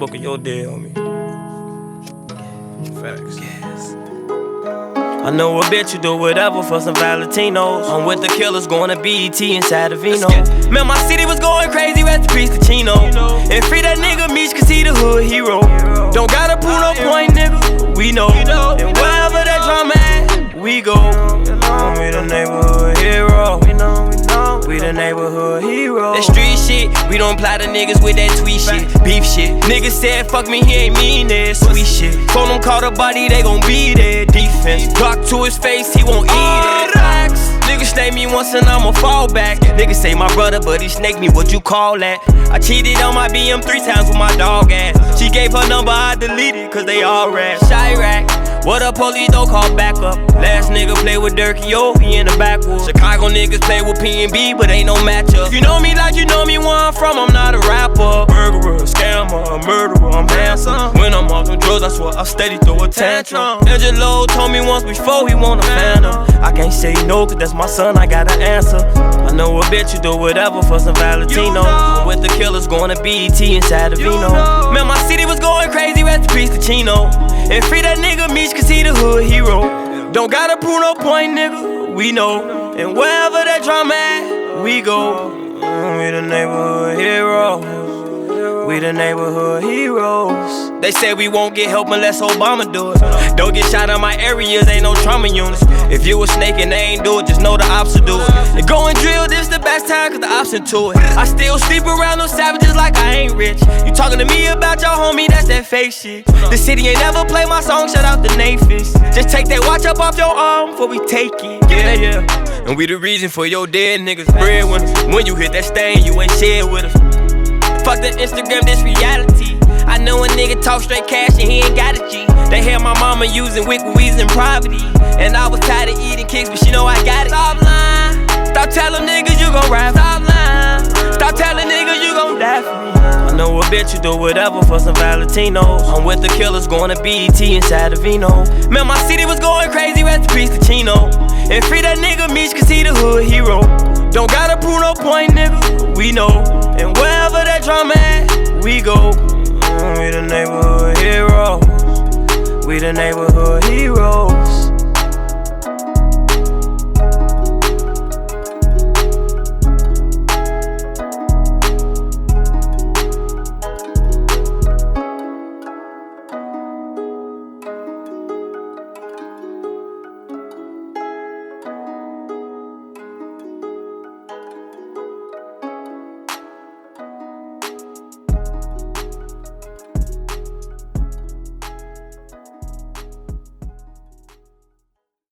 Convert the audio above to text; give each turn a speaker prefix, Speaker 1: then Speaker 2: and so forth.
Speaker 1: spoke of your dead on me. Facts. Yes. I know a bitch you do whatever for some Valentinos. I'm with the killers going to BET inside of Vino. Man, my city was going crazy, rest in peace to Chino. And free that nigga Meech, cause he the hood hero. Don't gotta prove no point, nigga, we know. And wherever that drama at, we go. We the neighborhood hero. We the neighborhood hero. That street shit, we don't apply to niggas with that tweet shit. Beef shit, niggas said fuck me, he ain't mean that. Sweet shit, phone them call the body, they gon' be there. Defense, Glock to his face, he won't eat it. Niggas snake me once and I'ma fall back. Niggas say my brother, but he snake me, what you call that? I cheated on my BM 3 times with my dog ass. She gave her number, I deleted, cause they all rap. Chirac, what up, police don't call back up. Last nigga play with Durkee, yo, he in the backwoods. Chicago niggas play with PNB, but ain't no matchup. You know me like you know me where I'm from, I'm not a rapper. Murderer, scammer, a murderer, I'm handsome. When I'm off them drugs, I swear I steady throw a tantrum. Angelo told me once before he want a phantom. I can't say no, cause that's my son, I gotta answer. I know a bitch you do whatever for some Valentino. I'm with the killers going to BET inside of Vino. Man, my city was going crazy, rest in peace to Chino. And free that nigga Meech, cause he the hood hero. Don't gotta prove no point, nigga, we know. And wherever that drama at, we go. We the neighborhood heroes. We the neighborhood heroes. They say we won't get help unless Obama do it. Don't get shot in my areas, ain't no trauma units. If you a snake and they ain't do it, just know the ops will do it. And go and drill, this the best time cause the ops into it. I still sleep around those savages like I ain't rich. You talking to me about your homie, that's that fake shit. The city ain't never play my song, shout out to Nathis. Just take that watch up off your arm before we take it. Yeah. And we the reason for your dead niggas breadwinners. When you hit that stain, you ain't share with us. Fuck the Instagram, this reality. I know a nigga talk straight cash and he ain't got a G. They hear my mama using wick weeds in poverty. And I was tired of eating kicks, but she know I got it. Stop lying. Stop telling niggas you gon' rap. Stop lying. Stop telling niggas you gon' die for me. I know a bitch you do whatever for some Valentinos. I'm with the killers going to BET inside of Vino. Man, my city was going crazy, rest in peace to Chino. And free that nigga Meech, cause he the hood hero. Don't gotta prove no point, nigga, we know. And wherever that drama at, we go. We the neighborhood heroes. We the neighborhood heroes.